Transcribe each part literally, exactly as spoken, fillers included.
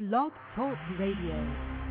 Blog Talk Radio.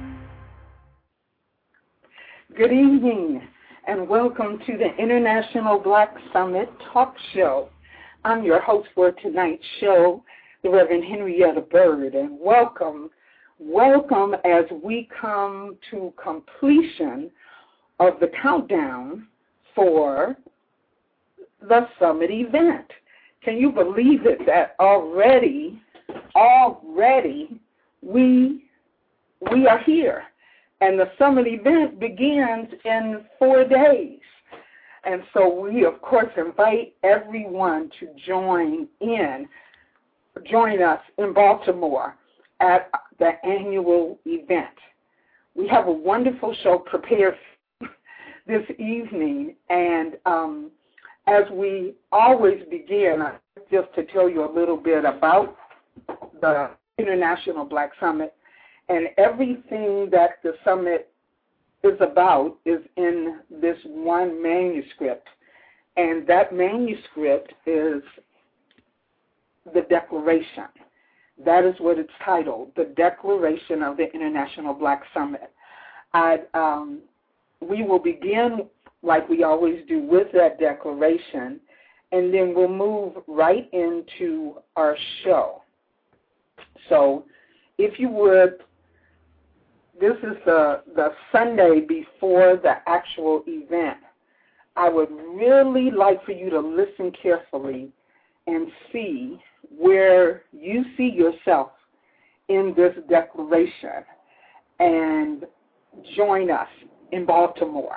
Good evening and welcome to the International Black Summit Talk Show. I'm your host for tonight's show, the Reverend Henrietta Bird, and welcome, welcome as we come to completion of the countdown for the summit event. Can you believe it that already, already we we are here, and the summit event begins in four days. And so we, of course, invite everyone to join in, join us in Baltimore at the annual event. We have a wonderful show prepared this evening, and um, as we always begin, just to tell you a little bit about the International Black Summit, and everything that the summit is about is in this one manuscript, and that manuscript is the Declaration. That is what it's titled, the Declaration of the International Black Summit. I'd, um, we will begin, like we always do, with that declaration, and then we'll move right into our show. So if you would, this is the, the Sunday before the actual event. I would really like for you to listen carefully and see where you see yourself in this declaration and join us in Baltimore.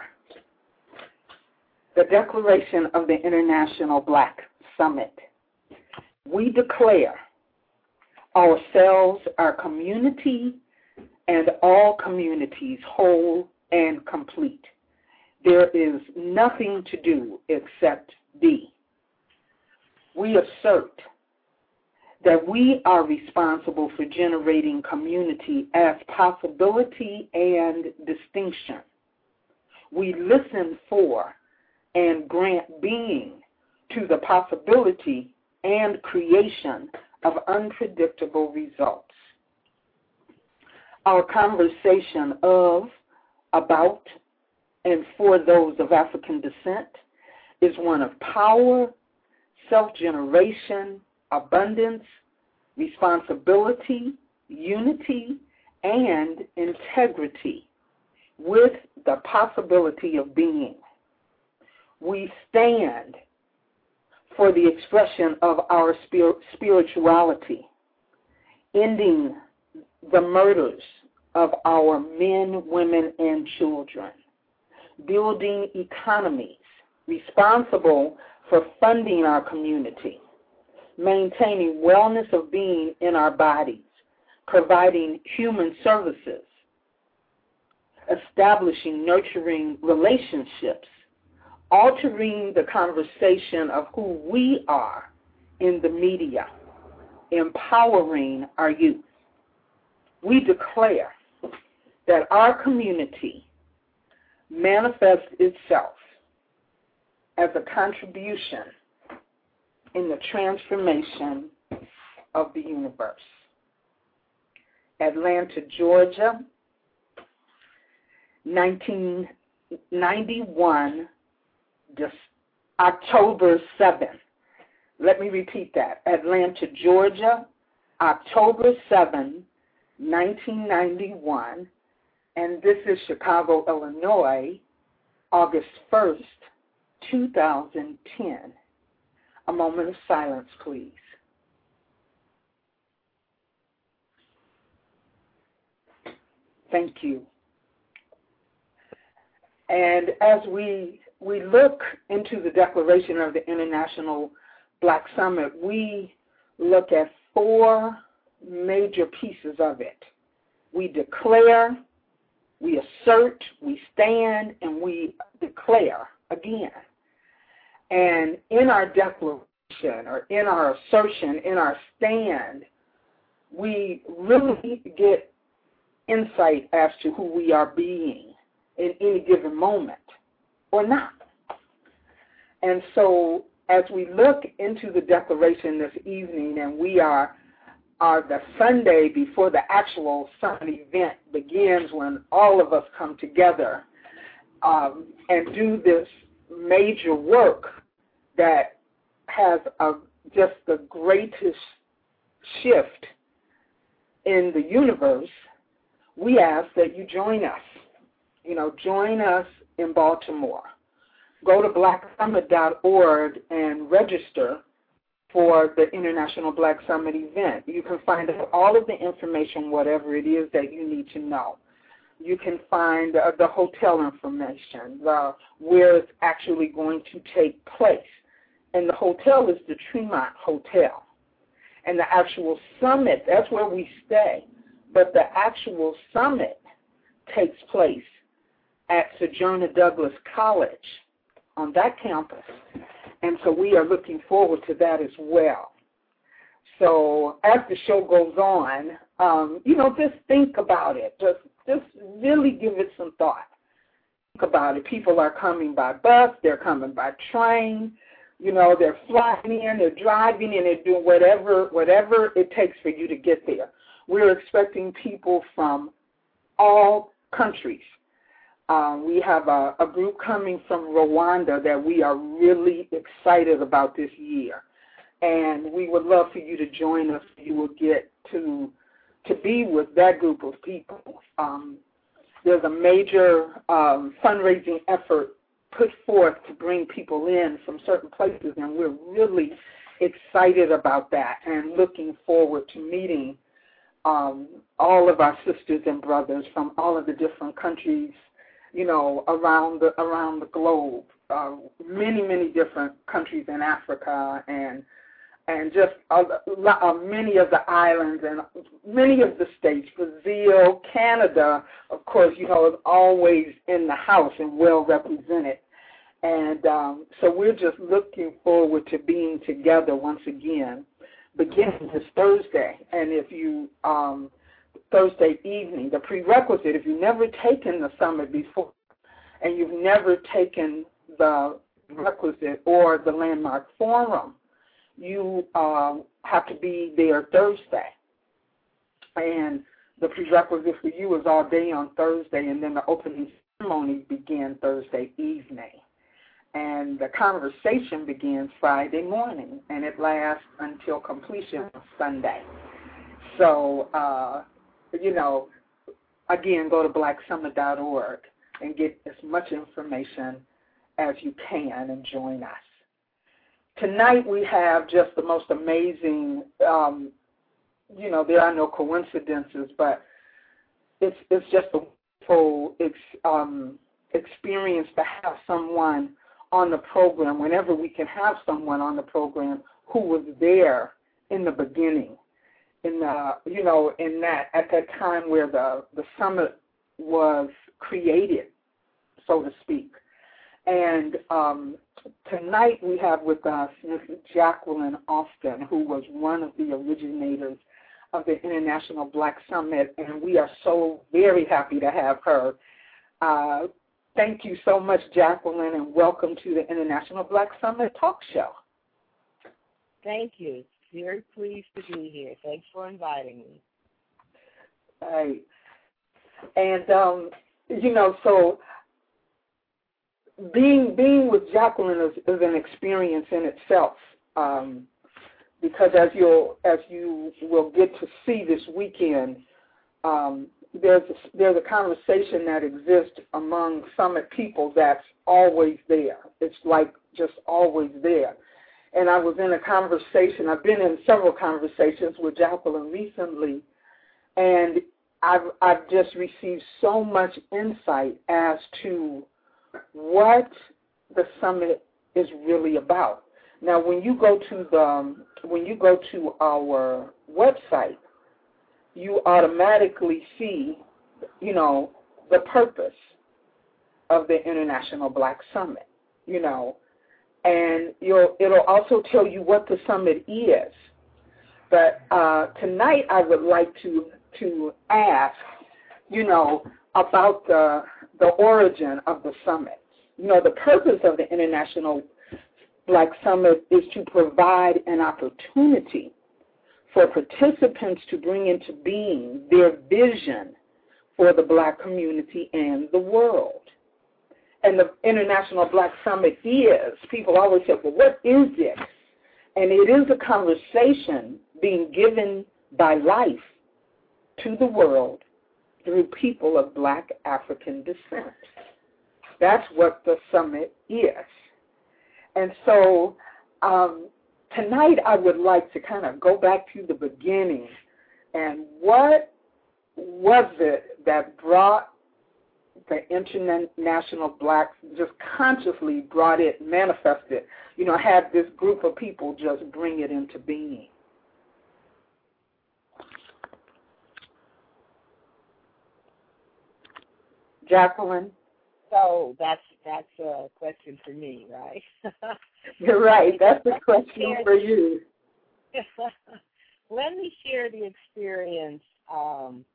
The Declaration of the International Black Summit. We declare ourselves, our community, and all communities whole and complete. There is nothing to do except be. We assert that we are responsible for generating community as possibility and distinction. We listen for and grant being to the possibility and creation of unpredictable results. Our conversation of, about, and for those of African descent is one of power, self-generation, abundance, responsibility, unity, and integrity with the possibility of being. We stand for the expression of our spir- spirituality, ending the murders of our men, women, and children, building economies responsible for funding our community, maintaining wellness of being in our bodies, providing human services, establishing nurturing relationships, altering the conversation of who we are in the media, empowering our youth. We declare that our community manifests itself as a contribution in the transformation of the universe. Atlanta, Georgia, nineteen ninety-one, October seventh. Let me repeat that. Atlanta, Georgia, October seventh, nineteen ninety-one, and this is Chicago, Illinois, August first, two thousand ten. A moment of silence, please. Thank you. And as we we look into the Declaration of the International Black Summit, we look at four major pieces of it. We declare, we assert, we stand, and we declare again. And in our declaration, or in our assertion, in our stand, we really get insight as to who we are being in any given moment or not. And so as we look into the declaration this evening, and we are uh, the Sunday before the actual summit event begins, when all of us come together um, and do this major work that has a, just the greatest shift in the universe, we ask that you join us. You know, join us in Baltimore. Go to black summit dot org and register for the International Black Summit event. You can find out all of the information, whatever it is that you need to know. You can find uh, the hotel information, the, where it's actually going to take place. And the hotel is the Tremont Hotel. And the actual summit, that's where we stay. But the actual summit takes place at Sojourner Douglas College on that campus. And so we are looking forward to that as well. So as the show goes on, um, you know, just think about it. Just, just really give it some thought. Think about it. People are coming by bus. They're coming by train. You know, they're flying in. They're driving in. They're doing whatever, whatever it takes for you to get there. We're expecting people from all countries. Um, we have a, a group coming from Rwanda that we are really excited about this year. And we would love for you to join us. You will get to to be with that group of people. Um, there's a major um, fundraising effort put forth to bring people in from certain places, and we're really excited about that and looking forward to meeting um, all of our sisters and brothers from all of the different countries, you know, around the around the globe, uh, many, many different countries in Africa and and just uh, uh, many of the islands and many of the states, Brazil, Canada, of course, you know, is always in the house and well represented. And um, so we're just looking forward to being together once again, beginning this Thursday. And if you, um, Thursday evening, the prerequisite, if you've never taken the summit before and you've never taken the requisite or the landmark forum, you um, have to be there Thursday. And the prerequisite for you is all day on Thursday, and then the opening ceremonies begin Thursday evening. And the conversation begins Friday morning, and it lasts until completion on Sunday. So, uh, you know, again, go to black summit dot org and get as much information as you can and join us. Tonight we have just the most amazing, um, you know, there are no coincidences, but it's it's just a wonderful ex, um, experience to have someone on the program, whenever we can have someone on the program who was there in the beginning, in the, you know, in that, at that time where the, the summit was created, so to speak. And um, tonight we have with us Miz Jacqueline Austin, who was one of the originators of the International Black Summit, and we are so very happy to have her. Uh, thank you so much, Jacqueline, and welcome to the International Black Summit Talk Show. Thank you. Very pleased to be here. Thanks for inviting me. Right. And, um, you know, so being being with Jacqueline is, is an experience in itself, um, because as you'll as you will get to see this weekend, um, there's a, there's a conversation that exists among Summit people that's always there. It's like just always there. And I was in a conversation. I've been in several conversations with Jacqueline recently, and I've I've just received so much insight as to what the summit is really about. Now, when you go to the um, when you go to our website, you automatically see, you know, the purpose of the International Black Summit, you know, and you'll it'll also tell you what the summit is. But uh, tonight, I would like to to ask, you know, about the the origin of the summit. You know, the purpose of the International Black Summit is to provide an opportunity for participants to bring into being their vision for the Black community and the world. And the International Black Summit is, people always say, well, what is it? And it is a conversation being given by life to the world through people of Black African descent. That's what the summit is. And so um, tonight I would like to kind of go back to the beginning and what was it that brought the International Blacks, just consciously brought it, manifested, you know, had this group of people just bring it into being? Jacqueline? So that's that's a question for me, right? You're right. That's a question for you. Let me share the experience, um,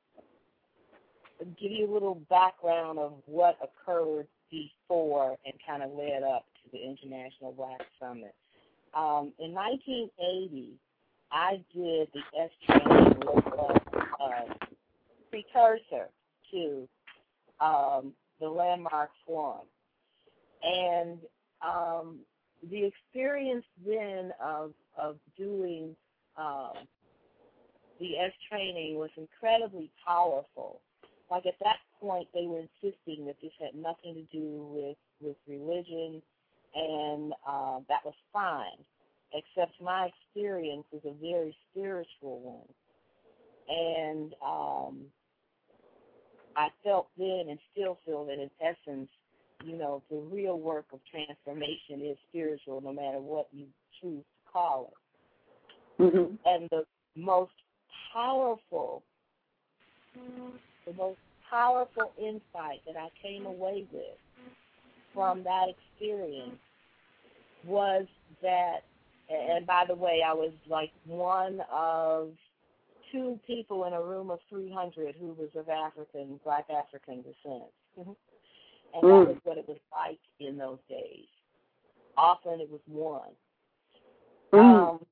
give you a little background of what occurred before and kind of led up to the International Black Summit. Um, in nineteen eighty, I did the S training with a, a precursor to um, the Landmark Forum. And um, the experience then of, of doing um, the S training was incredibly powerful. Like at that point, they were insisting that this had nothing to do with, with religion, and uh, that was fine, except my experience was a very spiritual one. And um, I felt then and still feel that in essence, you know, the real work of transformation is spiritual, no matter what you choose to call it. Mm-hmm. And the most powerful, the most powerful insight that I came away with from that experience was that, and by the way, I was like one of two people in a room of three hundred who was of African, Black African descent. And that mm. was what it was like in those days. Often it was one. Mm. Um,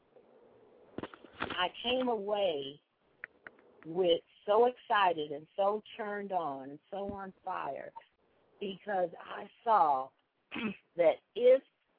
I came away with so excited and so turned on and so on fire because I saw that if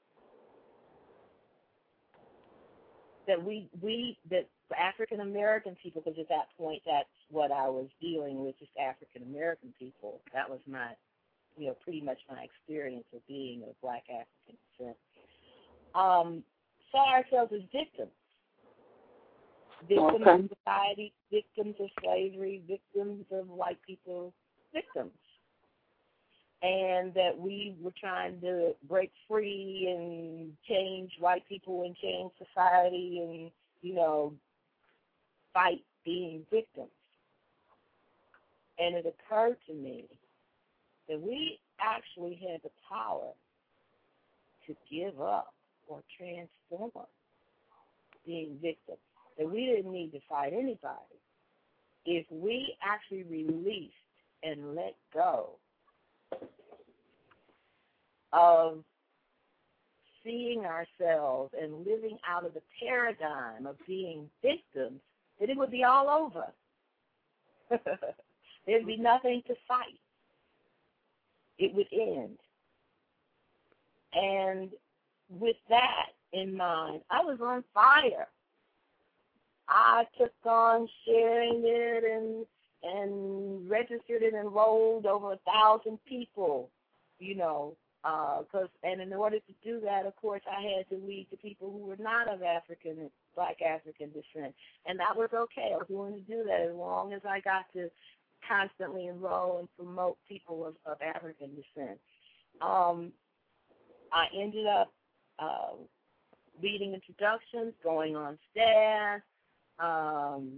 that we we that African American people, because at that point that's what I was dealing with, just African American people. That was my, you know, pretty much my experience of being of Black African descent. Um, saw ourselves as victims. Victims okay. of society, victims of slavery, victims of white people, victims. And that we were trying to break free and change white people and change society and, you know, fight being victims. And it occurred to me that we actually had the power to give up or transform being victims. That we didn't need to fight anybody. If we actually released and let go of seeing ourselves and living out of the paradigm of being victims, that it would be all over. There'd be nothing to fight. It would end. And with that in mind, I was on fire. I took on sharing it and and registered and enrolled over a thousand people, you know, because uh, and in order to do that, of course, I had to lead to people who were not of African, Black African descent, and that was okay. I was willing to do that as long as I got to constantly enroll and promote people of, of African descent. Um, I ended up uh, leading introductions, going on staff. Um,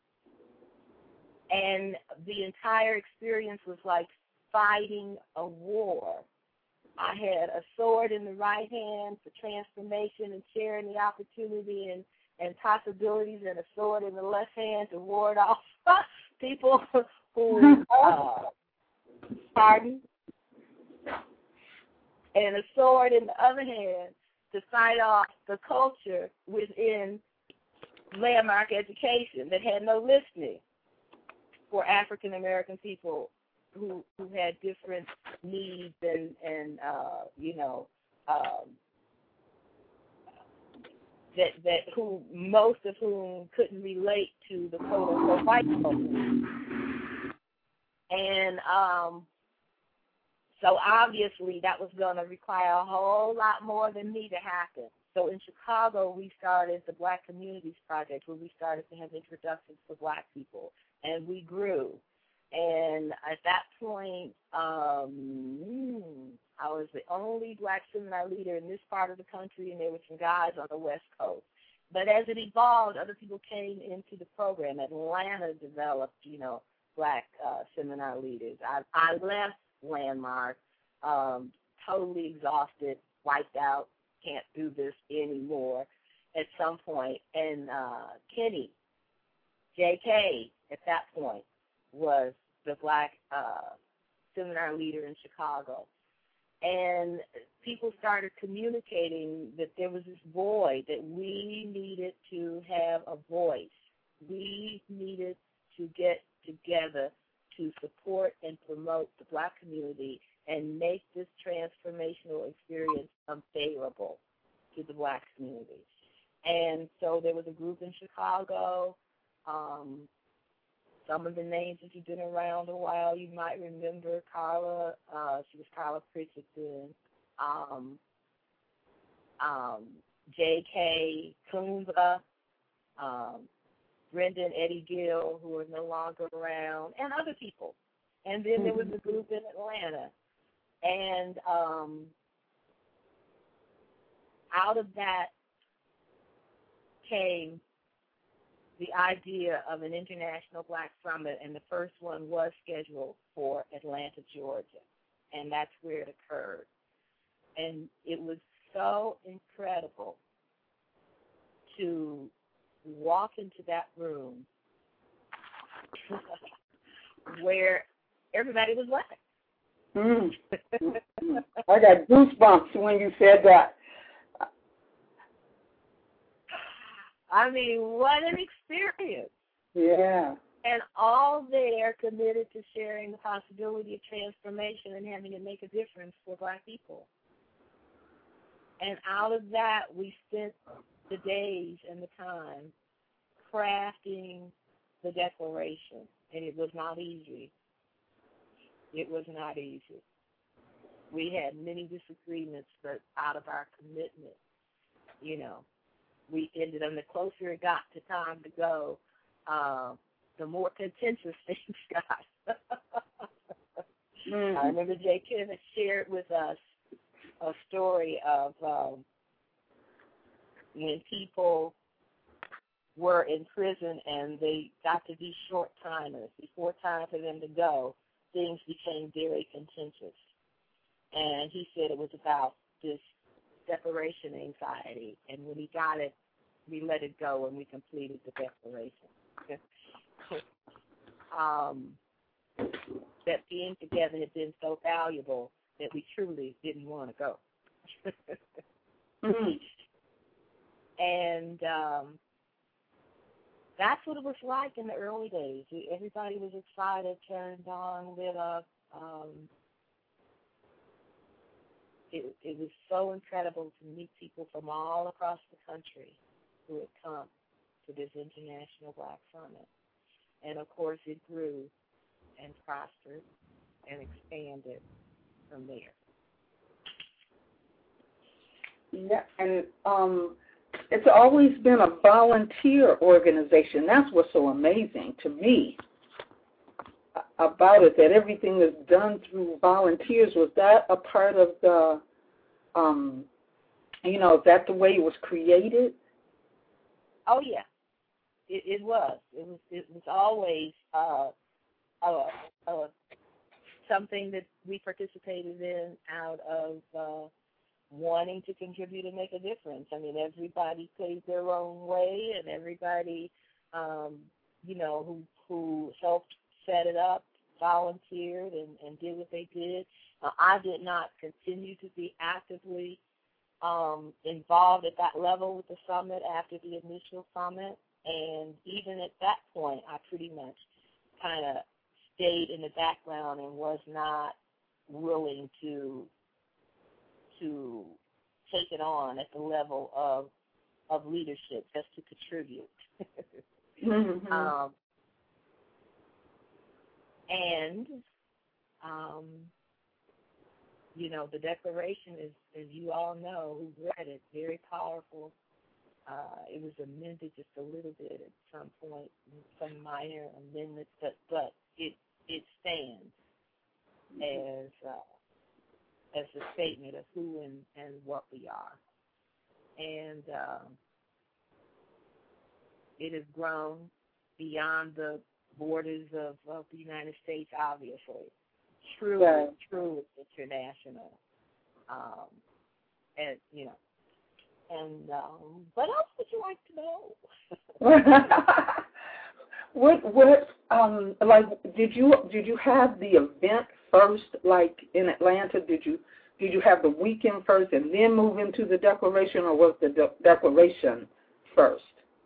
and the entire experience was like fighting a war. I had a sword in the right hand for transformation and sharing the opportunity and, and possibilities, and a sword in the left hand to ward off people who, uh, pardon, and a sword in the other hand to fight off the culture within landmark education that had no listening for African American people who who had different needs and and uh, you know um, that that who most of whom couldn't relate to the quote unquote white culture. And um, so obviously that was going to require a whole lot more than me to happen. So in Chicago, we started the Black Communities Project, where we started to have introductions for Black people, and we grew. And at that point, um, I was the only Black seminar leader in this part of the country, and there were some guys on the West Coast. But as it evolved, other people came into the program. Atlanta developed, you know, Black uh, seminar leaders. I, I left Landmark um, totally exhausted, wiped out, can't do this anymore at some point. And uh, Kenny, J K, at that point, was the Black uh, seminar leader in Chicago. And people started communicating that there was this void, that we needed to have a voice. We needed to get together to support and promote the Black community and make this transformational experience available to the Black community. And so there was a group in Chicago. Um, some of the names, if you've been around a while, you might remember Carla. Uh, she was Carla Pritchett then. Um, um, J K Kunza, um, Brendan Eddie Gill, who are no longer around, and other people. And then there was a group in Atlanta. And um, out of that came the idea of an International Black Summit, and the first one was scheduled for Atlanta, Georgia, and that's where it occurred. And it was so incredible to walk into that room where everybody was Black. Mm. I got goosebumps when you said that. I mean, what an experience. Yeah. And all there committed to sharing the possibility of transformation and having it make a difference for Black people. And out of that, we spent the days and the time crafting the declaration. And it was not easy. It was not easy. We had many disagreements, but out of our commitment, you know, we ended up, the closer it got to time to go, uh, the more contentious things got. mm-hmm. I remember Jay Kim had shared with us a story of um, when people were in prison and they got to be short-timers. Before time for them to go, things became very contentious. And he said it was about this separation anxiety. And when he got it, we let it go and we completed the declaration. um, that being together had been so valuable that we truly didn't want to go. mm-hmm. And um, that's what it was like in the early days. Everybody was excited, turned on, lit up. Um, it, it was so incredible to meet people from all across the country who had come to this International Black Summit. And, of course, it grew and prospered and expanded from there. Yeah, and um, it's always been a volunteer organization. That's what's so amazing to me about it, that everything is done through volunteers. Was that a part of the, um, you know, is that the way it was created? Oh, yeah, it, it was. It was It was always uh, uh, uh, something that we participated in out of uh, wanting to contribute and make a difference. I mean, everybody plays their own way, and everybody, um, you know, who who helped set it up, volunteered and, and did what they did. Uh, I did not continue to be actively um, involved at that level with the summit after the initial summit. And even at that point, I pretty much kind of stayed in the background and was not willing to to take it on at the level of of leadership, just to contribute. mm-hmm. um, and, um, you know, the Declaration is, as you all know, who've read it, very powerful. Uh, it was amended just a little bit at some point, some minor amendments, but, but it it stands as uh, as a statement of who and, and what we are. And um, it has grown beyond the borders of, of the United States, obviously. Truly, right. truly international. Um, and, you know, and um, what else would you like to know? what, what, um, like, did you, did you have the event first, like in Atlanta? Did you, Did you have the weekend first and then move into the Declaration, or was the de- Declaration first?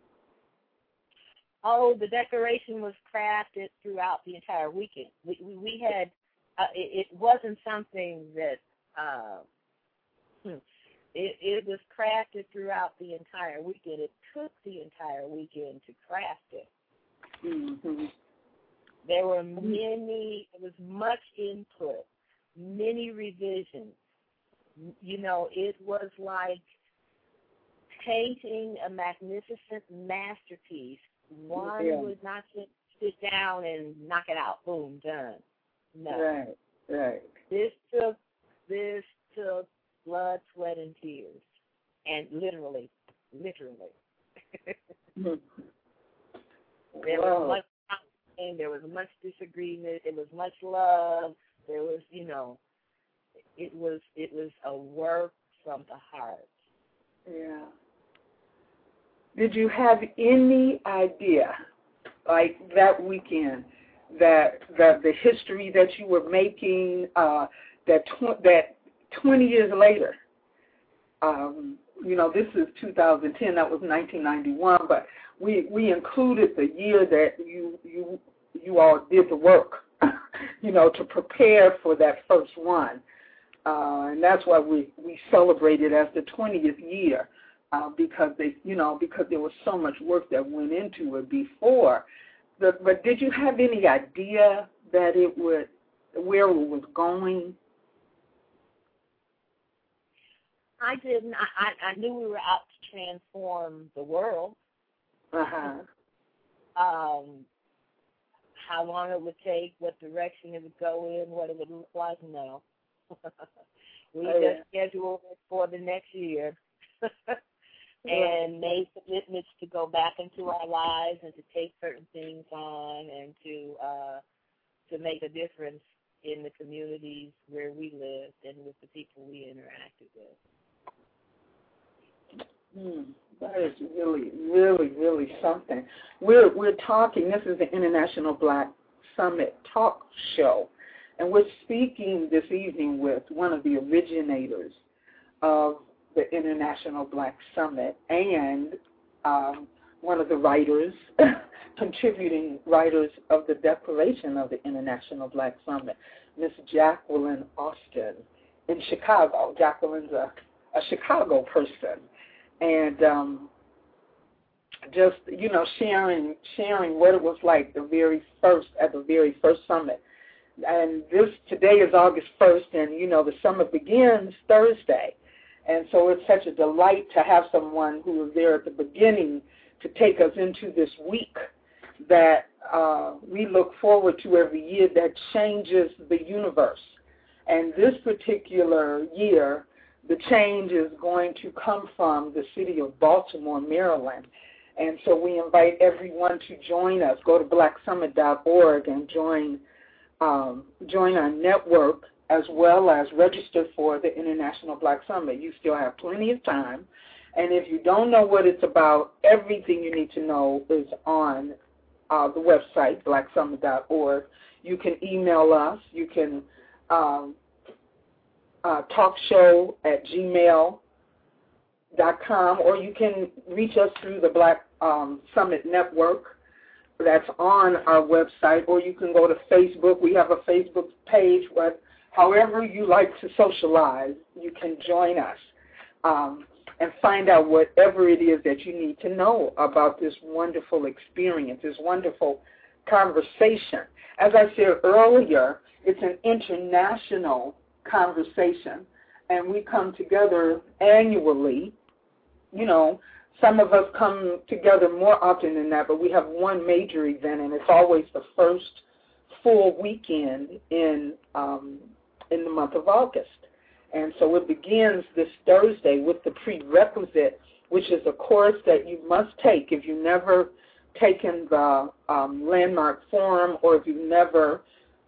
Oh, the Declaration was crafted throughout the entire weekend. We we, we had uh, it, it wasn't something that uh, hmm, it it was crafted throughout the entire weekend. It took the entire weekend to craft it. Mm-hmm. There were many. There was much input, many revisions. You know, it was like painting a magnificent masterpiece. One yeah. would not sit, sit down and knock it out. Boom, done. No. Right, right. This took this took blood, sweat, and tears, and literally, literally. Mm-hmm. There Whoa. was much and there was much disagreement. There was much love. There was, you know, it was it was a work from the heart. Yeah. Did you have any idea, like that weekend, that that the history that you were making, uh, that tw- that twenty years later, um, you know, this is two thousand ten, that was nineteen ninety-one, but we we included the year that you you you all did the work, you know, to prepare for that first one, uh, and that's why we we celebrate it as the twentieth year. Uh, because they, you know, because there was so much work that went into it before. The, but did you have any idea that it would, where it was going? I didn't. I, I knew we were out to transform the world. Uh-huh. Um, how long it would take, what direction it would go in, what it would look like, no. we oh, just yeah. scheduled it for the next year. And made commitments to go back into our lives and to take certain things on and to uh, to make a difference in the communities where we lived and with the people we interacted with. Hmm. That is really, really, really something. We're we're talking. This is the International Black Summit Talk Show, and we're speaking this evening with one of the originators of the International Black Summit, and um, one of the writers, contributing writers of the Declaration of the International Black Summit, Miss Jacqueline Austin in Chicago. Jacqueline's a, a Chicago person, and um, just, you know, sharing sharing what it was like the very first, at the very first summit. And this, today is August first, and, you know, the summit begins Thursday. And so it's such a delight to have someone who was there at the beginning to take us into this week that uh, we look forward to every year that changes the universe. And this particular year, the change is going to come from the city of Baltimore, Maryland. And so we invite everyone to join us. Go to black summit dot org and join um, join our network, as well as register for the International Black Summit. You still have plenty of time. And if you don't know what it's about, everything you need to know is on uh, the website, black summit dot org. You can email us. You can um, uh, talkshow at gmail dot com, or you can reach us through the Black um, Summit Network that's on our website, or you can go to Facebook. We have a Facebook page. But however you like to socialize, you can join us um, and find out whatever it is that you need to know about this wonderful experience, this wonderful conversation. As I said earlier, it's an international conversation, and we come together annually. You know, some of us come together more often than that, but we have one major event, and it's always the first full weekend in um, in the month of August. And so it begins this Thursday with the prerequisite, which is a course that you must take if you've never taken the um, Landmark Forum, or if you've never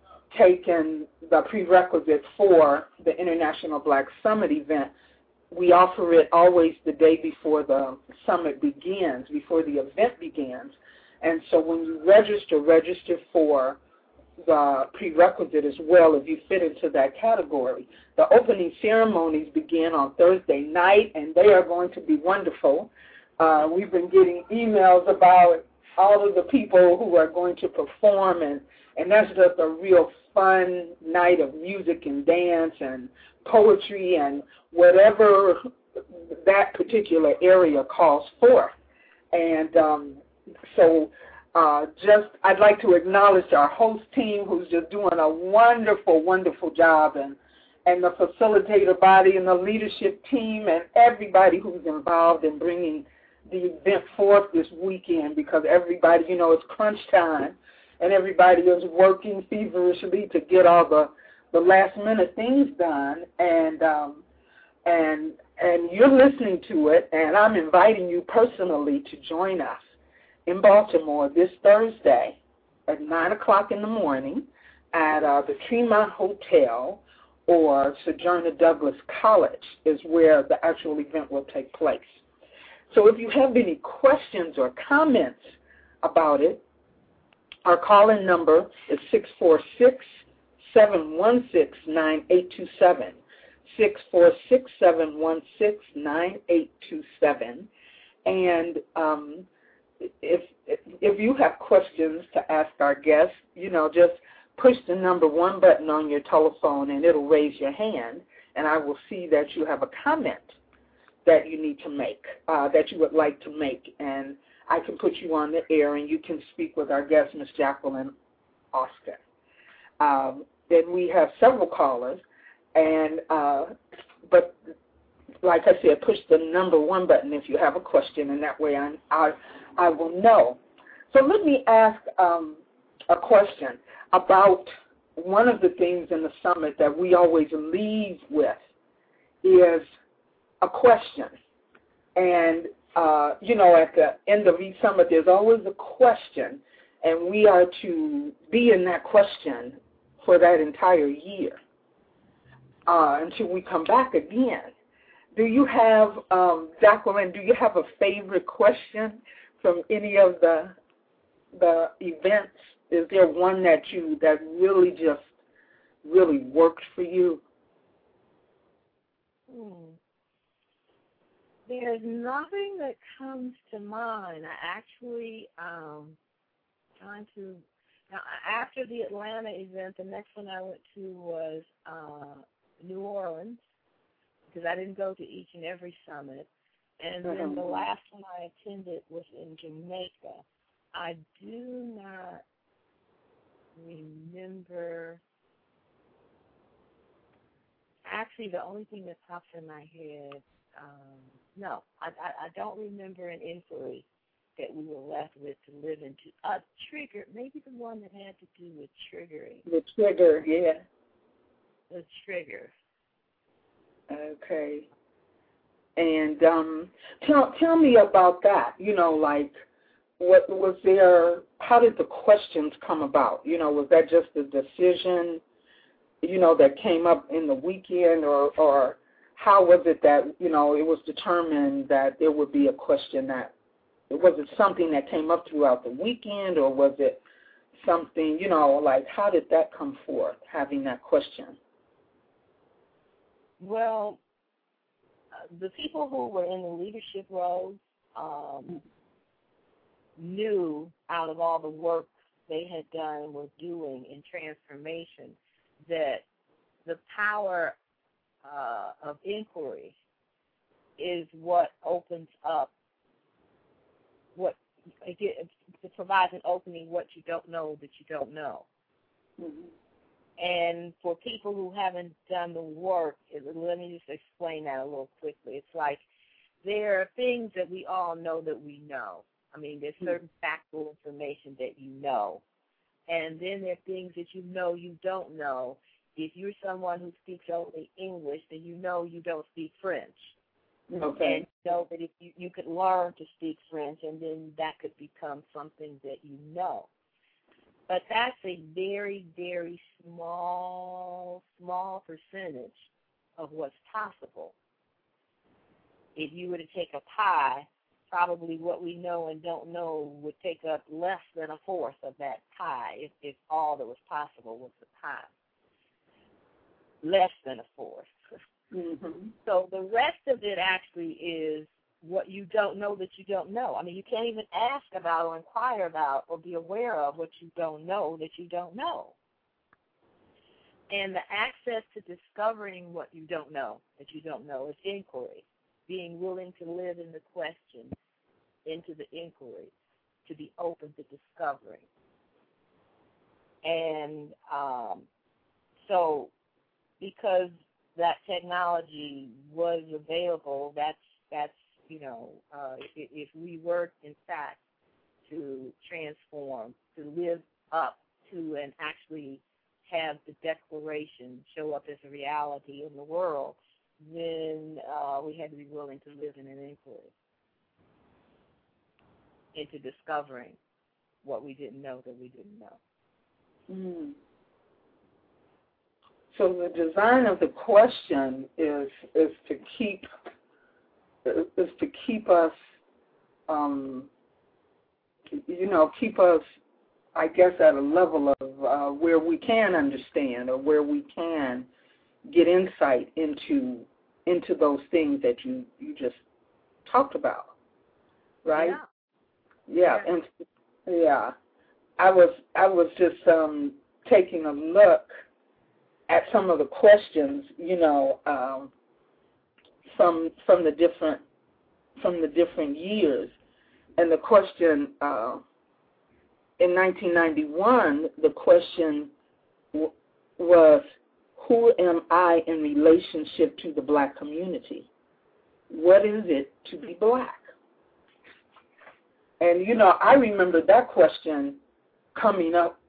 taken the prerequisite for the International Black Summit event. We offer it always the day before the summit begins, before the event begins. And so when you register, register for the prerequisite as well if you fit into that category. The opening ceremonies begin on Thursday night, and they are going to be wonderful. Uh, we've been getting emails about all of the people who are going to perform, and, and that's just a real fun night of music and dance and poetry and whatever that particular area calls for. And um, so uh, just I'd like to acknowledge our host team, who's just doing a wonderful, wonderful job, and, and the facilitator body and the leadership team and everybody who's involved in bringing the event forth this weekend, because everybody, you know, it's crunch time, and everybody is working feverishly to get all the, the last-minute things done, and um, and and you're listening to it, and I'm inviting you personally to join us in Baltimore this Thursday at nine o'clock in the morning at uh, the Tremont Hotel, or Sojourner Douglas College is where the actual event will take place. So if you have any questions or comments about it, our call-in number is six four six, seven one six, nine eight two seven, six four six, seven one six, nine eight two seven. And um, if if you have questions to ask our guests, you know, just push the number one button on your telephone, and it'll raise your hand, and I will see that you have a comment that you need to make, uh, that you would like to make, and I can put you on the air, and you can speak with our guest, Miz Jacqueline Austin. Um, then we have several callers, and uh, but like I said, push the number one button if you have a question, and that way I I, I will know. So let me ask um, a question about one of the things in the summit that we always leave with is a question. And, uh, you know, at the end of each summit, there's always a question, and we are to be in that question for that entire year uh, until we come back again. Do you have, um, Jacqueline, do you have a favorite question from any of the the events? Is there one that you, that really just, really worked for you? Hmm. There's nothing that comes to mind. I actually, um, trying to, now after the Atlanta event, the next one I went to was uh, New Orleans, because I didn't go to each and every summit. And then mm-hmm. the last one I attended was in Jamaica. I do not remember. Actually, the only thing that pops in my head, um, no, I, I, I don't remember an inquiry that we were left with to live into. A trigger, maybe the one that had to do with triggering. The trigger, yeah. The trigger. Okay. And um, tell tell me about that. You know, like, what was there? How did the questions come about? You know, was that just a decision, you know, that came up in the weekend, or or how was it that, you know, it was determined that there would be a question that, was it something that came up throughout the weekend, or was it something, you know, like, how did that come forth, having that question? Well, the people who were in the leadership roles um, knew out of all the work they had done and were doing in transformation that the power uh, of inquiry is what opens up, what it, it provides an opening what you don't know that you don't know. Mm-hmm. And for people who haven't done the work, it, let me just explain that a little quickly. It's like there are things that we all know that we know. I mean, there's certain factual information that you know. And then there are things that you know you don't know. If you're someone who speaks only English, then you know you don't speak French. Okay. And you know that if you, you could learn to speak French, and then that could become something that you know. But that's a very, very small, small percentage of what's possible. If you were to take a pie, probably what we know and don't know would take up less than a fourth of that pie if, if all that was possible was the pie. Less than a fourth. Mm-hmm. So the rest of it actually is what you don't know that you don't know. I mean, you can't even ask about or inquire about or be aware of what you don't know that you don't know. And the access to discovering what you don't know that you don't know is inquiry, being willing to live in the question, into the inquiry, to be open to discovering. And um, so because that technology was available, that's, that's you know, uh, if, if we were, in fact, to transform, to live up to and actually have the declaration show up as a reality in the world, then uh, we had to be willing to live in an inquiry into discovering what we didn't know that we didn't know. Mm. So the design of the question is is to keep is to keep us, um, you know, keep us, I guess, at a level of uh, where we can understand or where we can get insight into into those things that you, you just talked about, right? Yeah. Yeah, and yeah, I was I was just um, taking a look at some of the questions, you know, um, from from the different from the different years, and the question uh, in nineteen ninety-one, the question w- was, who am I in relationship to the black community? What is it to be black? And, you know, I remember that question coming up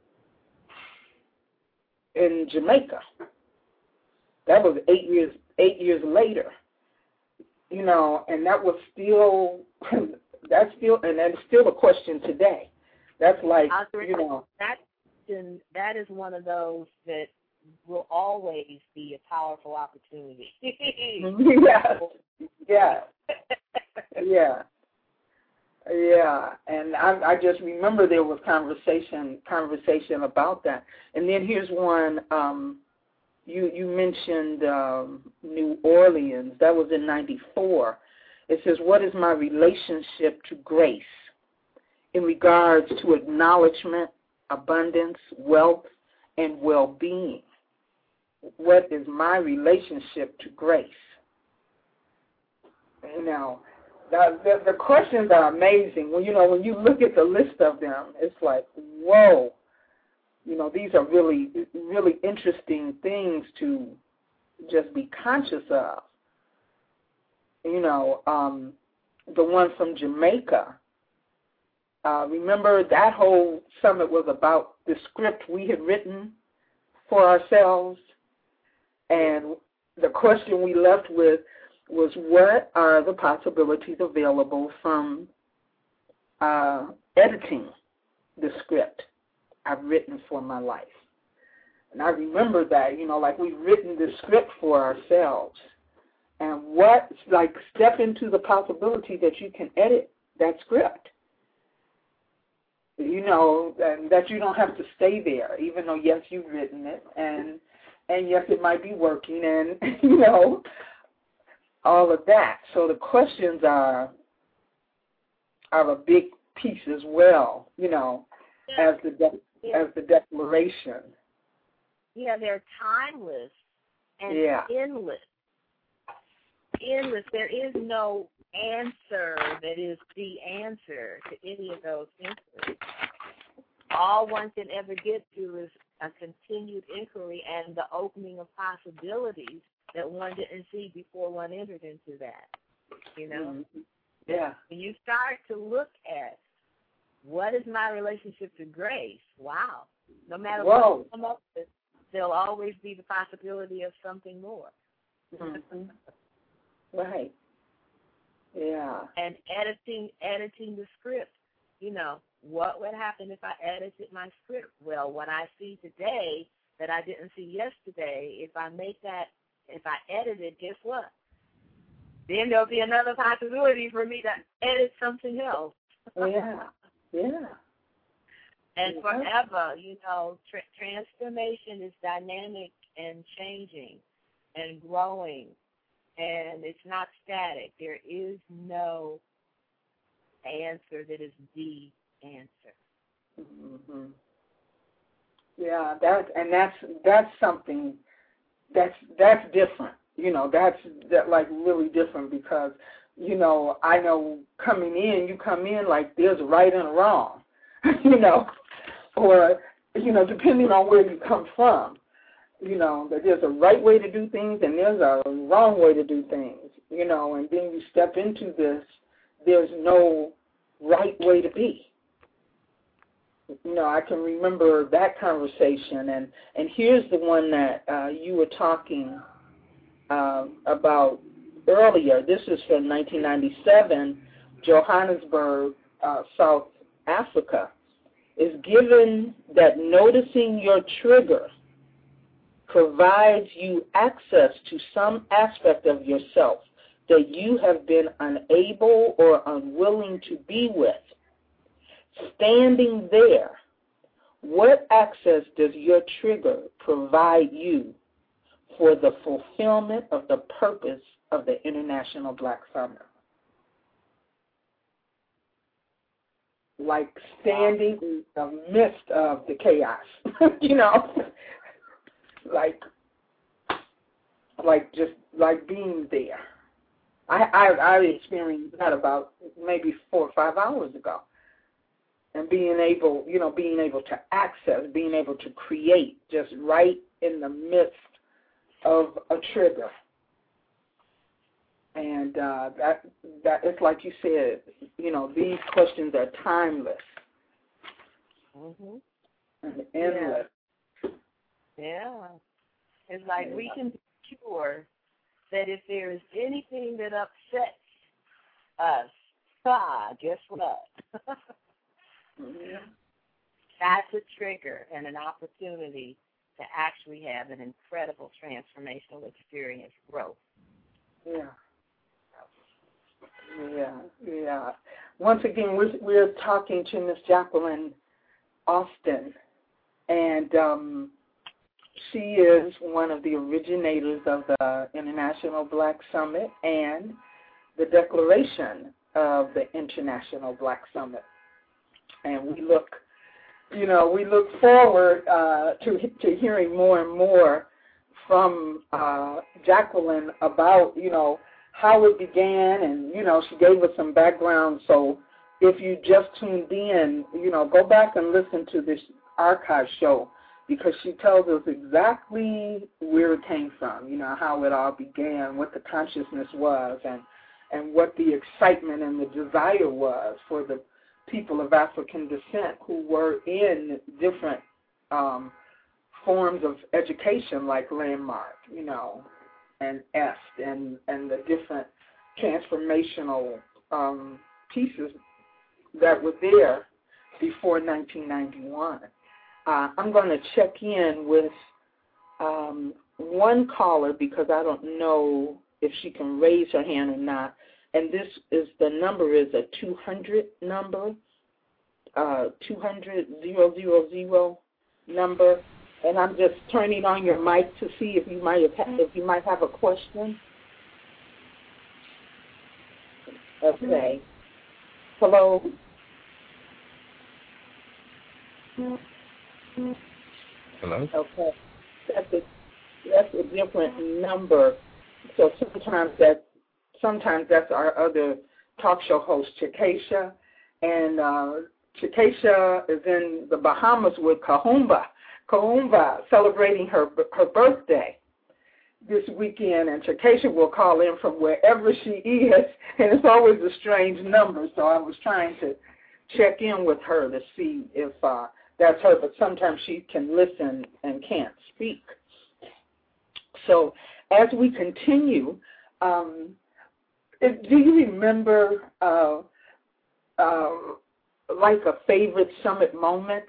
in Jamaica. That was eight years eight years later. You know, and that was still, that's still, and that's still a question today. That's like, you know. That, that is one of those that will always be a powerful opportunity. yeah, yeah, yeah, yeah. And I, I just remember there was conversation, conversation about that. And then here's one. Um, you you mentioned um, New Orleans. That was in ninety-four. It says, "What is my relationship to grace in regards to acknowledgement, abundance, wealth, and well-being? What is my relationship to grace?" You know, the, the, the questions are amazing. When you know, when you look at the list of them, it's like, whoa. You know, these are really, really interesting things to just be conscious of. You know, um, the one from Jamaica. Uh, remember that whole summit was about the script we had written for ourselves, and the question we left with was, what are the possibilities available from uh, editing the script I've written for my life? And I remember that, you know, like we've written this script for ourselves, and what, like, step into the possibility that you can edit that script. You know, and that you don't have to stay there, even though, yes, you've written it, and and yes, it might be working, and, you know, all of that. So the questions are are a big piece as well, you know, yeah. as the de- yeah. as the declaration. Yeah, they're timeless and yeah. endless. Endless. There is no answer that is the answer to any of those inquiries. All one can ever get to is a continued inquiry and the opening of possibilities that one didn't see before one entered into that. You know? Mm-hmm. Yeah. When you start to look at what is my relationship to grace, wow. No matter Whoa. what you come up with, there'll always be the possibility of something more. Mm-hmm. Right. Yeah. And editing editing the script, you know, what would happen if I edited my script? Well, what I see today that I didn't see yesterday, if I make that, if I edit it, guess what? Then there'll be another possibility for me to edit something else. Yeah. Yeah. And yeah. forever, you know, tra- transformation is dynamic and changing and growing. And it's not static. There is no answer that is the answer. Mm-hmm. Yeah, that and that's that's something that's that's different. You know, that's that like really different because you know I know coming in, you come in like there's a right and a wrong, you know, or you know depending on where you come from. You know, that there's a right way to do things and there's a wrong way to do things, you know, and then you step into this, there's no right way to be. You know, I can remember that conversation, and, and here's the one that uh, you were talking uh, about earlier. This is from nineteen ninety-seven, Johannesburg, uh, South Africa, is given that noticing your trigger provides you access to some aspect of yourself that you have been unable or unwilling to be with. Standing there, what access does your trigger provide you for the fulfillment of the purpose of the International Black Summit? Like standing in the midst of the chaos, you know? Like, like just like being there. I, I I experienced that about maybe four or five hours ago, and being able, you know, being able to access, being able to create, just right in the midst of a trigger. And uh, that that it's like you said, you know, these questions are timeless mm-hmm. and endless. Yeah. Yeah. It's like we can be sure that if there is anything that upsets us, ah, guess what? Yeah. That's a trigger and an opportunity to actually have an incredible transformational experience, growth. Yeah. Yeah, yeah. Once again, we're, we're talking to Miss Jacqueline Austin, and um, she is one of the originators of the International Black Summit and the declaration of the International Black Summit. And we look, you know, we look forward uh, to to hearing more and more from uh, Jacqueline about, you know, how it began, and, you know, she gave us some background. So if you just tuned in, you know, go back and listen to this archive show, because she tells us exactly where it came from, you know, how it all began, what the consciousness was, and, and what the excitement and the desire was for the people of African descent who were in different um, forms of education like Landmark, you know, and E S T, and, and the different transformational um, pieces that were there before nineteen ninety-one. Uh, I'm going to check in with um, one caller because I don't know if she can raise her hand or not. And this is, the number is a two hundred number, uh, two hundred, zero, zero, zero number. And I'm just turning on your mic to see if you might have, if you might have a question. Okay. Hello? Hello? Okay. That's a, that's a different number. So sometimes that sometimes that's our other talk show host, Chikesha. And uh, Chikesha is in the Bahamas with Kahumba. Kahumba celebrating her her birthday this weekend, and Chikesha will call in from wherever she is, and it's always a strange number, so I was trying to check in with her to see if uh, that's her, but sometimes she can listen and can't speak. So as we continue, um, if, do you remember uh, uh, like a favorite summit moment?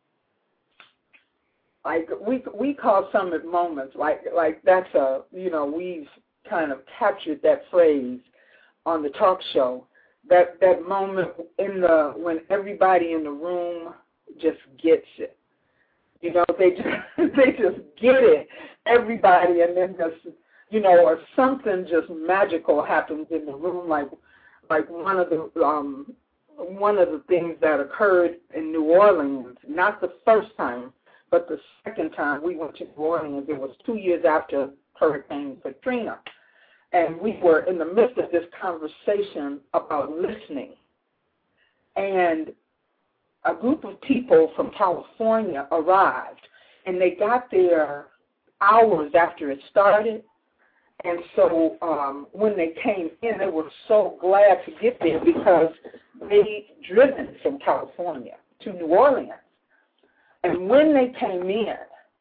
Like we we call summit moments, like like that's a, you know, we've kind of captured that phrase on the talk show. That that moment in the when everybody in the room just gets it. You know, they just they just get it. Everybody, and then just, you know, or something just magical happens in the room, like like one of the um one of the things that occurred in New Orleans, not the first time, but the second time we went to New Orleans. It was two years after Hurricane Katrina. And we were in the midst of this conversation about listening. And a group of people from California arrived, and they got there hours after it started. And so um, when they came in, they were so glad to get there because they'd driven from California to New Orleans. And when they came in,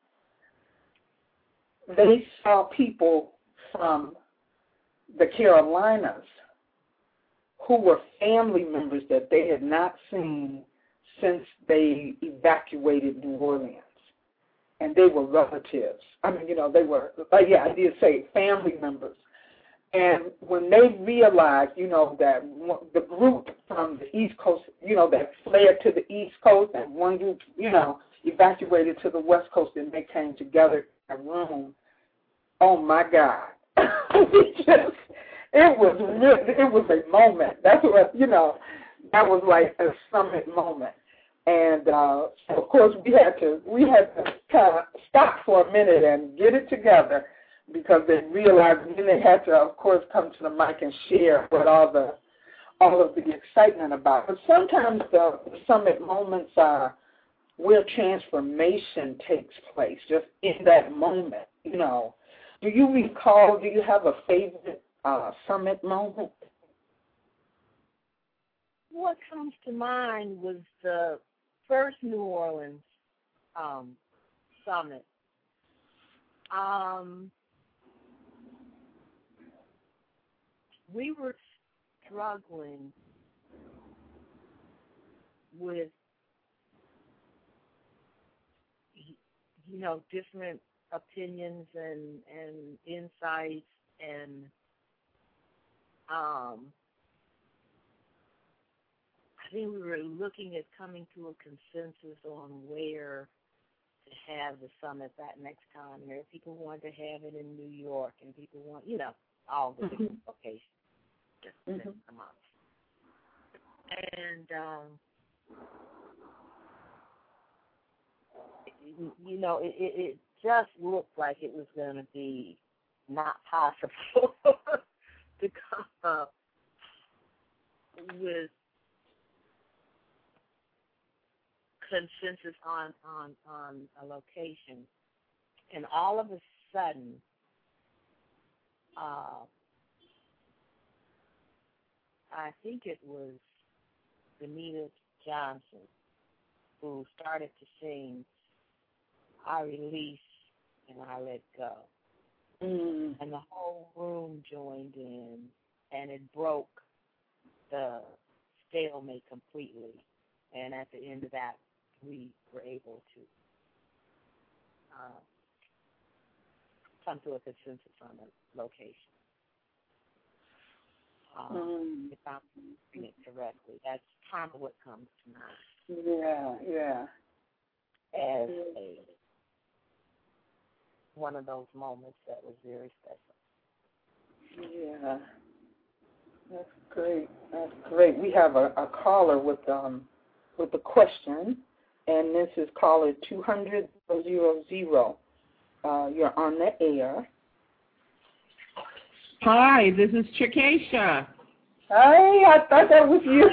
they saw people from the Carolinas who were family members that they had not seen since they evacuated New Orleans. And they were relatives. I mean, you know, they were, uh, yeah, I did say family members. And when they realized, you know, that the group from the East Coast, you know, that fled to the East Coast, and one group, you know, evacuated to the West Coast, and they came together in a room, oh, my God. it just, it was really, it was a moment. That's what, you know, that was like a summit moment. And, uh, of course, we had to, we had to kind of stop for a minute and get it together, because they realized, and then they had to, of course, come to the mic and share what all the all of the excitement about. But sometimes the, the summit moments are where transformation takes place, just in that moment. You know, do you recall? Do you have a favorite uh, summit moment? What comes to mind was the first New Orleans um, summit. Um, we were struggling with, you know, different opinions and, and insights, and um, I think we were looking at coming to a consensus on where to have the summit that next time. There, people wanted to have it in New York, and people want, you know, all the different mm-hmm. locations just mm-hmm. to come up. And um, it, you know, it, it, it just looked like it was going to be not possible to come up with consensus on, on, on a location. And all of a sudden, uh, I think it was Benita Johnson who started to sing I Release and I Let Go. Mm. And the whole room joined in, and it broke the stalemate completely. And at the end of that, we were able to uh, come to a consensus on the location. Um, mm. If I'm reading it correctly, that's kind of what comes to mind. Yeah, yeah. As a one of those moments that was very special. Yeah. That's great. That's great. We have a, a caller with um with a question, and this is caller two hundred zero zero. Uh, you're on the air. Hi, this is Chikesha. Hi, I thought that was you.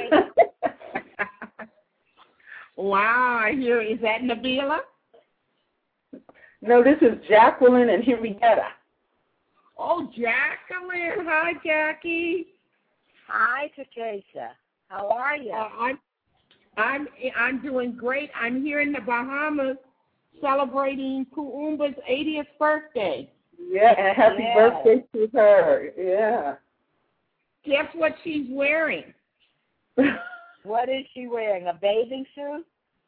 Wow, I hear, is that Nabila? No, this is Jacqueline and Henrietta. Oh, Jacqueline. Hi, Jackie. Hi, Chikesha. How are you? Uh, I'm, I'm, I'm doing great. I'm here in the Bahamas celebrating Kuumba's eightieth birthday. Yeah, and happy Yes. birthday to her. Yeah. Guess what she's wearing? What is she wearing? A bathing suit?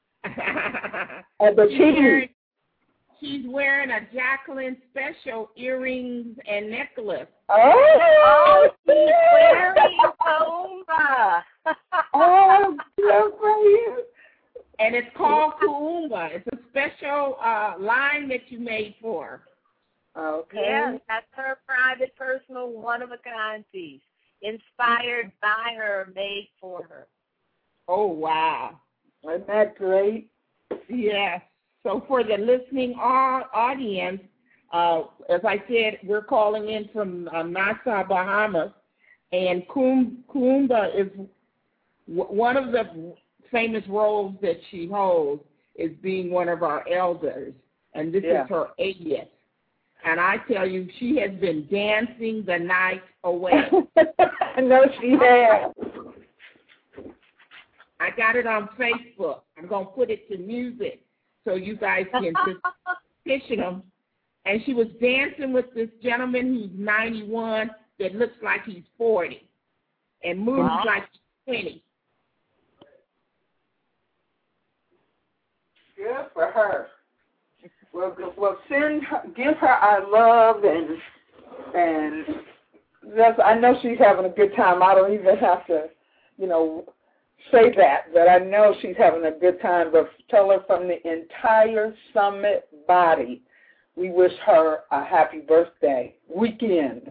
A bikini. she's, wearing, she's wearing a Jacqueline special earrings and necklace. Oh, She's wearing Kuumba. Oh, good for you. And it's called Kuumba. It's a special uh, line that you made for her. Okay. Yeah, that's her private, personal, one-of-a-kind piece. Inspired by her, made for her. Oh, wow. Isn't that great? Yes. So for the listening au- audience, uh, as I said, we're calling in from uh, Nassau, Bahamas, and Kum- Kuumba is w- one of the famous roles that she holds is being one of our elders, and this Yeah. is her eightieth. And I tell you, she has been dancing the night away. I know she has. I got it on Facebook. I'm going to put it to music so you guys can just petition them. And she was dancing with this gentleman who's ninety-one that looks like he's forty and moves Wow. like he's twenty. Good for her. Well, g- well, send her, give her our love, and and that's, I know she's having a good time. I don't even have to, you know, say that, but I know she's having a good time. But tell her from the entire Summit body, we wish her a happy birthday weekend.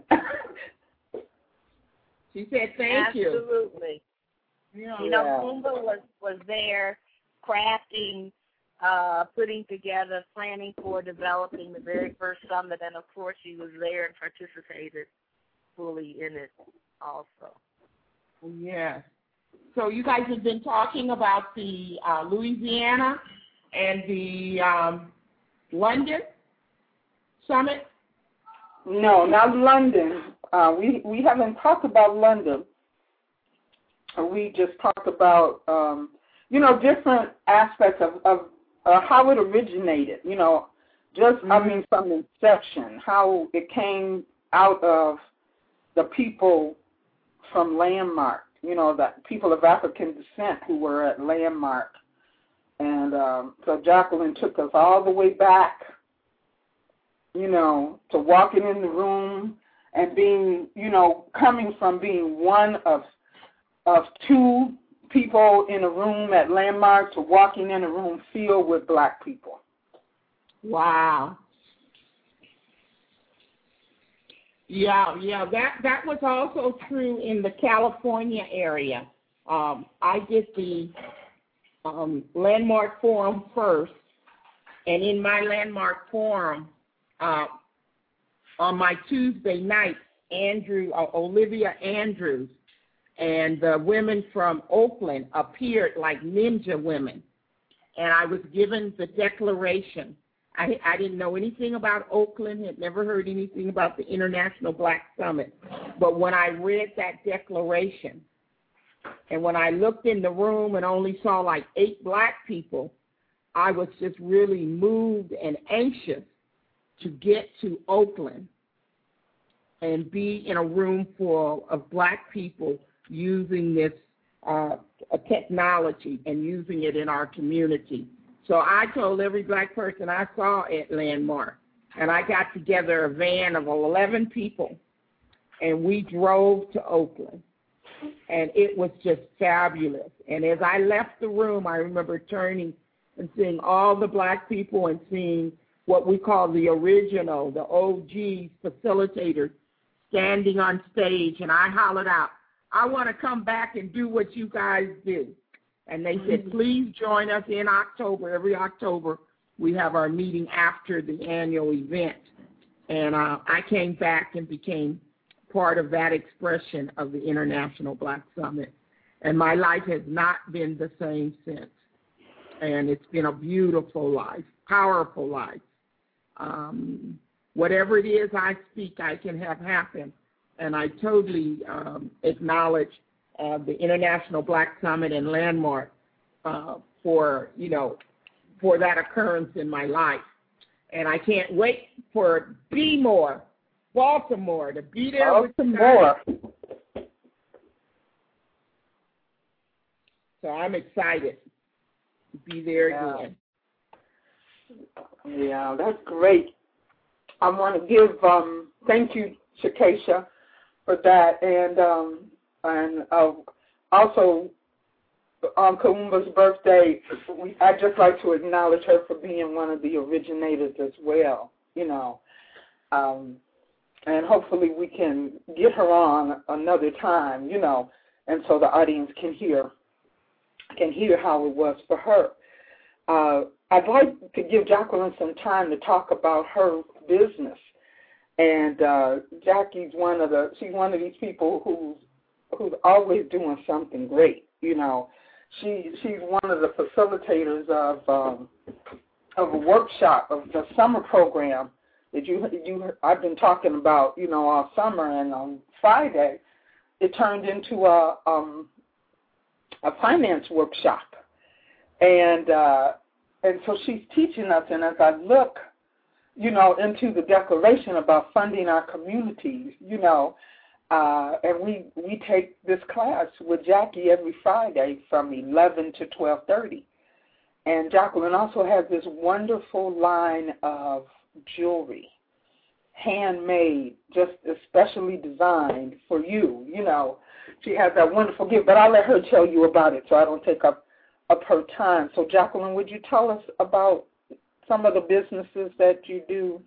She said thank you. Absolutely. Yeah. You know, Yeah. Kuumba was, was there crafting, uh, putting together, planning for developing the very first summit, and of course she was there and participated fully in it also. Yes. So you guys have been talking about the uh, Louisiana and the um, London summit? No, not London. Uh, we we haven't talked about London. We just talked about um, you know, different aspects of, of uh, how it originated. You know, just mm-hmm. I mean from inception, how it came out of the people from Landmark. You know, the people of African descent who were at Landmark, and um, so Jacqueline took us all the way back. You know, to walking in the room and being, you know, coming from being one of of two people in a room at Landmark to walking in a room filled with black people. Wow. Yeah, yeah, that, that was also true in the California area. Um, I did the um, Landmark Forum first, and in my Landmark Forum, uh, on my Tuesday night, Andrew, uh, Olivia Andrews, and the women from Oakland appeared like ninja women, and I was given the declaration. I, I didn't know anything about Oakland, had never heard anything about the International Black Summit, but when I read that declaration, and when I looked in the room and only saw like eight black people, I was just really moved and anxious to get to Oakland and be in a room full of black people using this uh, technology and using it in our community. So I told every black person I saw at Landmark, and I got together a van of eleven people, and we drove to Oakland, and it was just fabulous. And as I left the room, I remember turning and seeing all the black people and seeing what we call the original, the O G facilitators standing on stage, and I hollered out, I want to come back and do what you guys do. And they said, please join us in October. Every October, we have our meeting after the annual event. And uh, I came back and became part of that expression of the International Black Summit. And my life has not been the same since. And it's been a beautiful life, powerful life. Um, whatever it is I speak, I can have happen. And I totally um, acknowledge uh, the International Black Summit and Landmark uh, for, you know, for that occurrence in my life. And I can't wait for Be More, Baltimore, to be there Baltimore. with you guys. So I'm excited to be there yeah. again. Yeah, that's great. I want to give um, thank you, Shakesha, for that, and um, and uh, also on Kaumba's birthday, we, I'd just like to acknowledge her for being one of the originators as well, you know, um, and hopefully we can get her on another time, you know, and so the audience can hear can hear how it was for her. Uh, I'd like to give Jacqueline some time to talk about her business. And uh, Jackie's one of the, she's one of these people who's, who's always doing something great, you know. She She's one of the facilitators of um, of a workshop, of the summer program that you, you I've been talking about, you know, all summer. And on Friday, it turned into a, um, a finance workshop. And uh, and so she's teaching us, and as I look, you know, into the declaration about funding our communities, you know, uh, and we, we take this class with Jackie every Friday from eleven to twelve thirty. And Jacqueline also has this wonderful line of jewelry, handmade, just especially designed for you, you know. She has that wonderful gift, but I'll let her tell you about it so I don't take up, up her time. So, Jacqueline, would you tell us about some of the businesses that you do?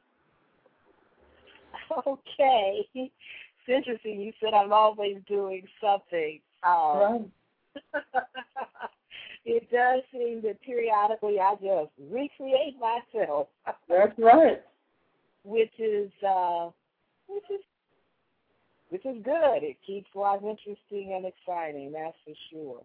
Okay. It's interesting. You said I'm always doing something. Um, right. It does seem that periodically I just recreate myself. That's right. Which is uh, which is which is good. It keeps life interesting and exciting. That's for sure.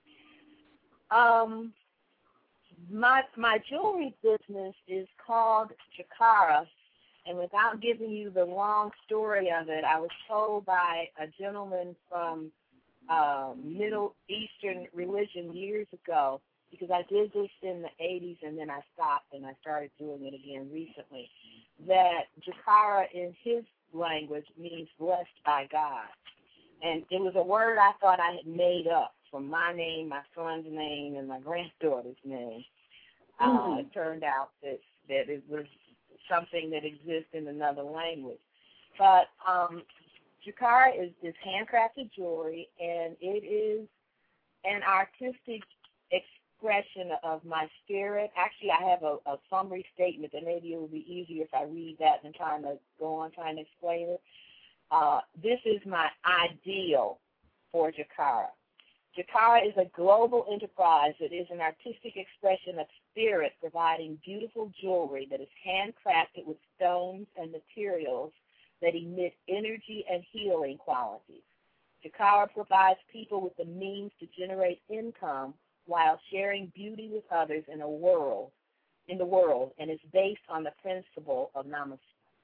Um. My my jewelry business is called Jakara, and without giving you the long story of it, I was told by a gentleman from uh, Middle Eastern religion years ago, because I did this in the eighties and then I stopped and I started doing it again recently, that Jakara in his language means blessed by God. And it was a word I thought I had made up from my name, my son's name, and my granddaughter's name. Mm-hmm. Uh, it turned out that, that it was something that exists in another language. But um, Jakara is, is handcrafted jewelry, and it is an artistic expression of my spirit. Actually, I have a, a summary statement that maybe it will be easier if I read that than trying to go on trying to explain it. Uh, this is my ideal for Jakara. Jakara is a global enterprise that is an artistic expression of spirit, providing beautiful jewelry that is handcrafted with stones and materials that emit energy and healing qualities. Jakara provides people with the means to generate income while sharing beauty with others in a world, in the world, and is based on the principle of Namaste.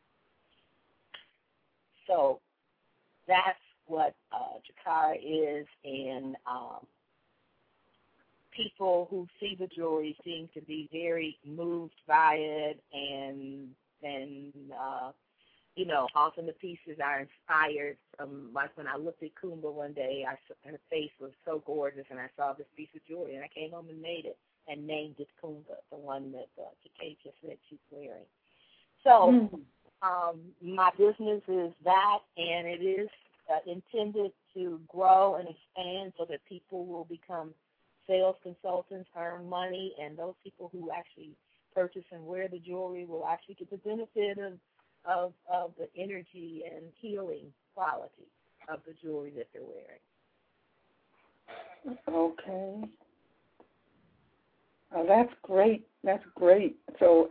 So that's what uh, Jakara is, and um, people who see the jewelry seem to be very moved by it, and then, uh, you know, often the pieces are inspired from, like when I looked at Kumba one day, I, her face was so gorgeous, and I saw this piece of jewelry, and I came home and made it and named it Kumba, the one that uh, Shakesha said she's wearing. So mm-hmm. um, my business is that, and it is Uh, intended to grow and expand so that people will become sales consultants, earn money, and those people who actually purchase and wear the jewelry will actually get the benefit of, of, of the energy and healing quality of the jewelry that they're wearing. Okay. Oh, that's great. That's great. So,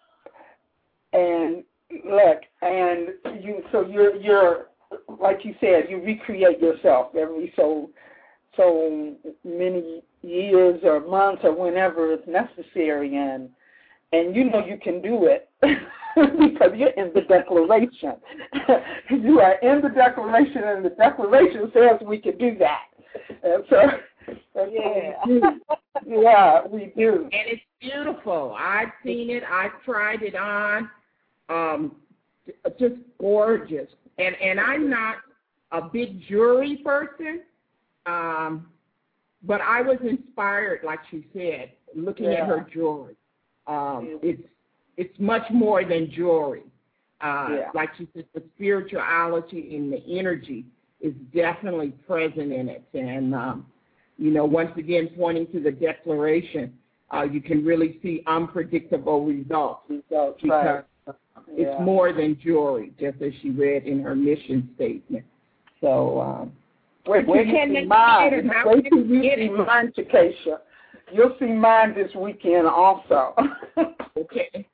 and look, and you, so you're, you're, like you said, you recreate yourself every so, so many years or months or whenever it's necessary, and and you know you can do it because you're in the Declaration. You are in the Declaration, and the Declaration says we can do that. And so, yeah. we yeah, we do. And it's beautiful. I've seen it. I've tried it on. Um, just gorgeous. And and I'm not a big jewelry person, um, but I was inspired, like she said, looking Yeah. at her jewelry. Um, it's it's much more than jewelry. Uh, Yeah. Like she said, the spirituality and the energy is definitely present in it. And, um, you know, once again, pointing to the Declaration, uh, you can really see unpredictable results. Results, because right. it's Yeah. more than jewelry, just as she read in her mission statement. So, um, Wait till where you can see they mine. get it? How Wait can till they you get see it? mine, Takesha. You'll see mine this weekend also. Okay.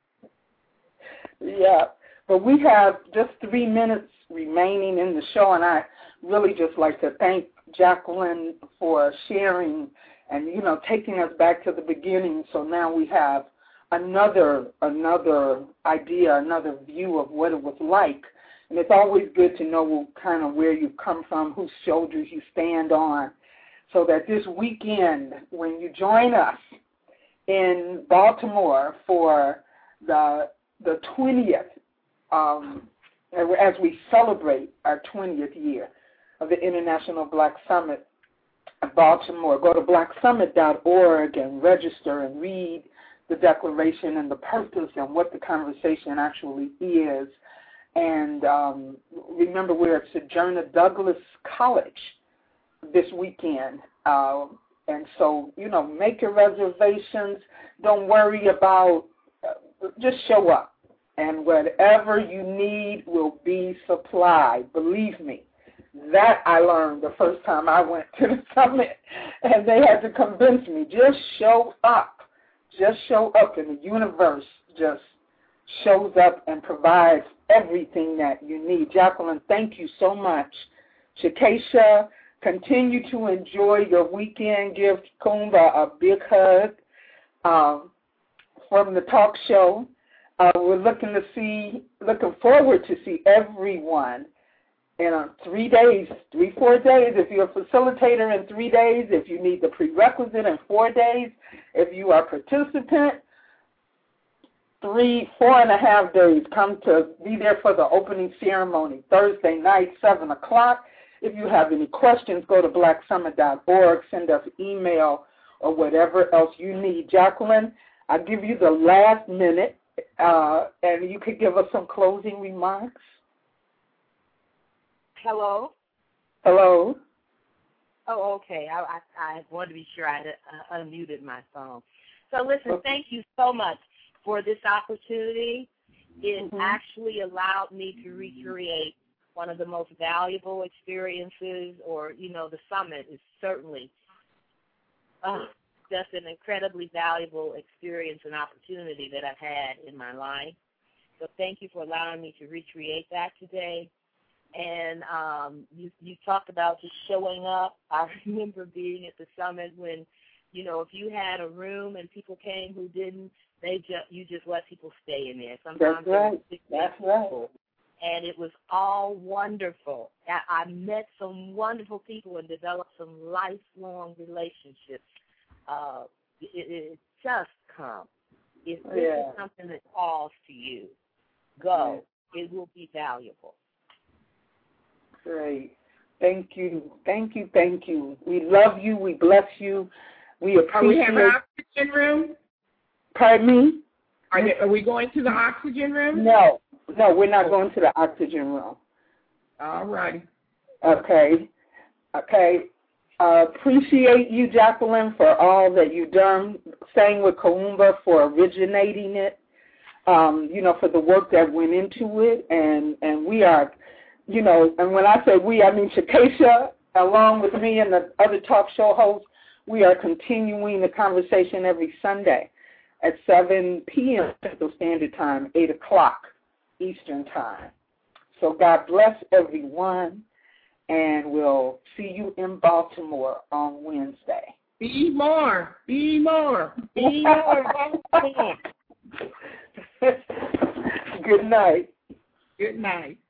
Yeah, but we have just three minutes remaining in the show, and I really just like to thank Jacqueline for sharing and, you know, taking us back to the beginning. So now we have another another idea, another view of what it was like. And it's always good to know kind of where you've come from, whose shoulders you stand on, so that this weekend, when you join us in Baltimore for the the twentieth, um, as we celebrate our twentieth year of the International Black Summit in Baltimore, go to black summit dot org and register and read the Declaration and the purpose and what the conversation actually is. And um, remember, we're at Sojourner Douglas College this weekend. Uh, and so, you know, make your reservations. Don't worry about, uh, just show up. And whatever you need will be supplied. Believe me, that I learned the first time I went to the summit. And they had to convince me, just show up. Just show up, and the universe just shows up and provides everything that you need. Jacqueline, thank you so much. Shakesha, continue to enjoy your weekend. Give Kumba a big hug um, from the talk show. Uh, we're looking to see, looking forward to see everyone in uh, three days, three, four days. If you're a facilitator in three days, if you need the prerequisite in four days, if you are a participant, three, four and a half days. Come to be there for the opening ceremony, Thursday night, seven o'clock. If you have any questions, go to black summit dot org, send us email or whatever else you need. Jacqueline, I'll give you the last minute, uh, and you could give us some closing remarks. Hello? Hello? Oh, okay. I, I, I wanted to be sure I uh, unmuted my phone. So, listen, Okay. Thank you so much for this opportunity. It Mm-hmm. actually allowed me to recreate one of the most valuable experiences, or, you know, the summit is certainly uh, just an incredibly valuable experience and opportunity that I've had in my life. So thank you for allowing me to recreate that today. And um, you, you talked about just showing up. I remember being at the summit when, you know, if you had a room and people came who didn't, they just you just let people stay in there. Sometimes That's right. That's right. And it was all wonderful. I, I met some wonderful people and developed some lifelong relationships. Uh, it, it just come. If this Yeah. is something that calls to you, go. It will be valuable. Great. Thank you. Thank you. Thank you. We love you. We bless you. We appreciate. Are we have an oxygen room? Pardon me? Are, they, are we going to the oxygen room? No. No, we're not going to the oxygen room. All righty. Okay. Okay. Uh, appreciate you, Jacqueline, for all that you've done. Same with Kaumba for originating it. Um, you know, for the work that went into it. And, and we are, you know, and when I say we, I mean Shakesha, along with me and the other talk show hosts, We are continuing the conversation every Sunday at seven p.m. Central Standard Time, eight o'clock Eastern Time. So God bless everyone, and we'll see you in Baltimore on Wednesday. Be more, be more, be more, Baltimore. Good night. Good night.